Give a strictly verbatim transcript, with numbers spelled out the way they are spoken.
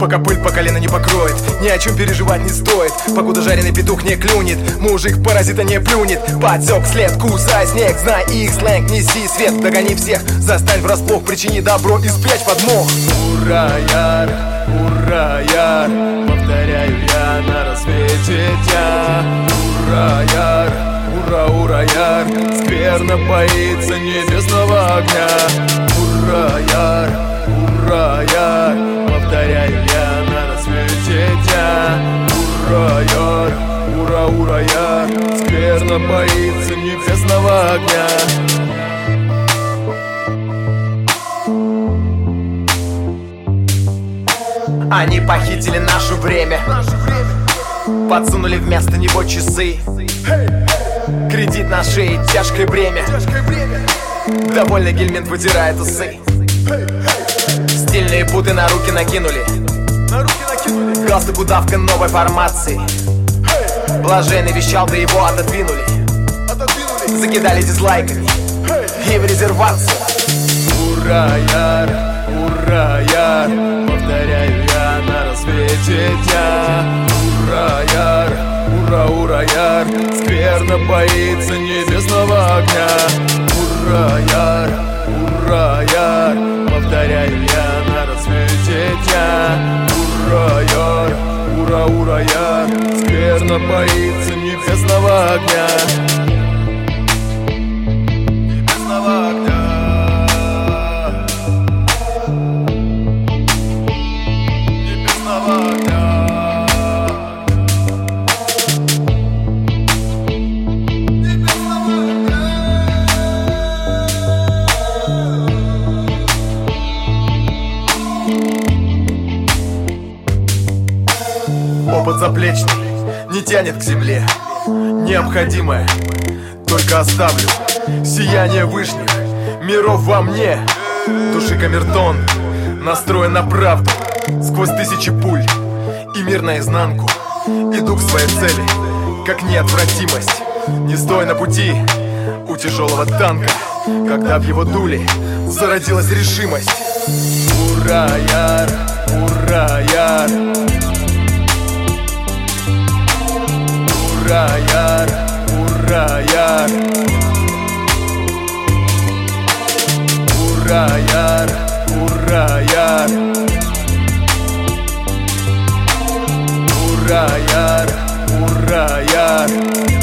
пока пыль по колено не покроет. Ни о чем переживать не стоит, покуда жареный петух не клюнет. Мужик паразита не плюнет. Подсек след, кусай снег, знай их сленг, неси свет, догони всех, застань врасплох, причини добро и спрячь подмох. Ура, яр, ура, яр, повторяю я на рассвете дня. Ура, яр, ура, ура, яр, скверно боится небесного огня. Ура, яр, ура, яр, повторяю я на рассвете дня. Ура, яр, ура, ура, яр, скверно боится небесного огня. Они похитили наше время, подсунули вместо него часы. Кредит на шее, тяжкое бремя. Довольно Гельминт вытирает усы. Стильные путы на руки накинули. Галстук удавка новой формации. Блаженный вещал, да его отодвинули. Закидали дизлайками и в резервацию. Ура, яр, ура, яр, повторяю я на рассвете дня. Ура, яр, ура, ура, яр, скверно боится небесного огня. Ура, яр, ура, яр, повторяю я на рассвете дня. Ура, яр, ура, ура, яр, скверно боится небесного огня. Небесного огня. Опыт заплечный не тянет к земле. Необходимое только оставлю. Сияние вышних миров во мне. Души камертон настроен на правду. Сквозь тысячи пуль и мир наизнанку иду к своей цели, как неотвратимость. Не стой на пути у тяжелого танка, когда в его дуле зародилась решимость. Ура, яр, ура, яр, ура, яр, ура, яр, ура, яр, ура, яр, ура, яр, ура, яр.